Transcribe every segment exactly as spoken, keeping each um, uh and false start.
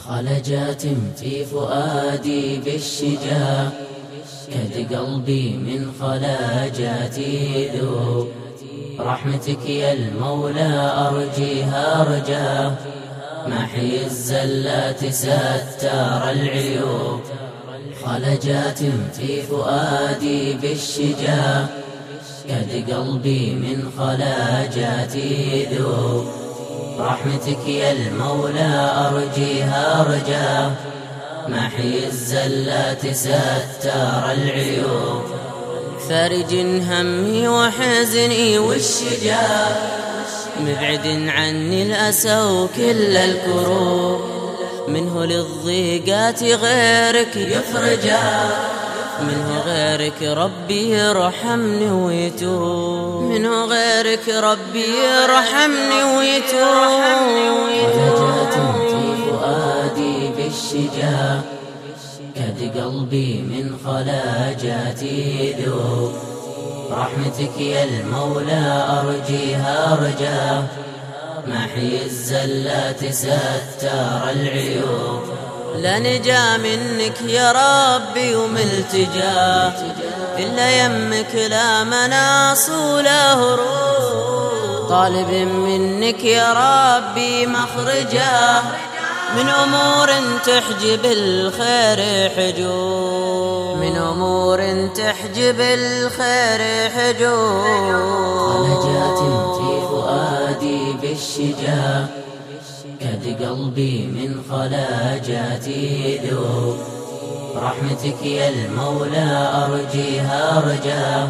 خلجات في فؤادي بالشجا، كد قلبي من خلاجاتي ذوب. رحمتك يا المولى أرجيها رجا، محي الزلات ستار العيوب. خلجات في فؤادي بالشجا، كد قلبي من خلاجاتي ذوب. رحمتك يا المولى أرجيها رجا، محي الزلات ستار العيوب. فارج همي وحزني والشجا، مبعد عني الأسى وكل الكروب. منه للضيقات غيرك يفرجا، منه غيرك ربي يرحمني ويتوب. منه غيرك ربي يرحمني ويتوب. خلجات في فؤادي بالشجا، كد قلبي من خلاجاتي ذوب. رحمتك يا المولى أرجيها رجا، محي الزلات ستار العيوب. لا نجا منك يا ربي وملتجا، إلا يمك لا مناص ولا هروب. طالب منك يا ربي مخرجا، من أمور تحجب الخير حجوب. من أمور تحجب الخير حجوب. خلجات في فؤادي بالشجا، كد قلبي من خلاجاتي ذوب. رحمتك يا المولى أرجيها رجا،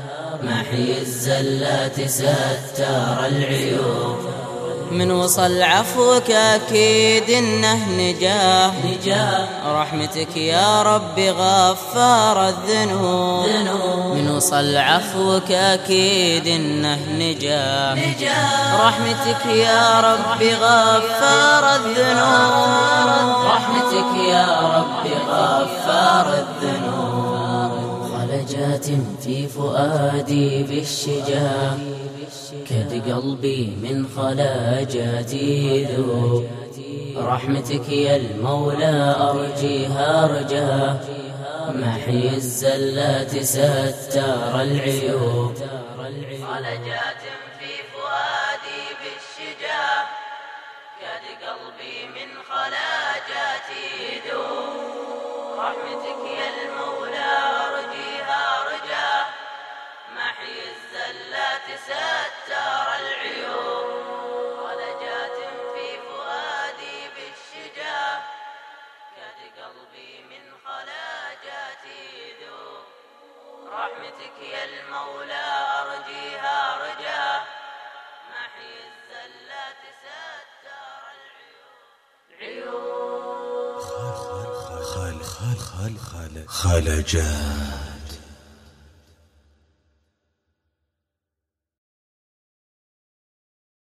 محي الزلات ستار العيوب. من وصل عفوك أكيد إنه نجاه نجاه. رحمتك يا ربي غفار الذنوب. من وصل عفوك أكيد إنه نجاه نجاه. رحمتك يا ربي غفار الذنوب. رحمتك يا ربي غفار الذنوب. خلجات في فؤادي بالشجا، كد قلبي من خلاجاتي ذوب. رحمتك يا المولى أرجيها رجا، محي الزلات ستار العيوب. خلجات في فؤادي بالشجا، كد قلبي من خلاجاتي ذوب. رحمتك يا المولى أرجيها رجا، محي الزلات ستار العيوب. خلجات في فؤادي بالشجا، كد قلبي من خلاجاتي ذوب. رحمتك يا المولى أرجيها رجا، محي الزلات ستار العيوب. خلجات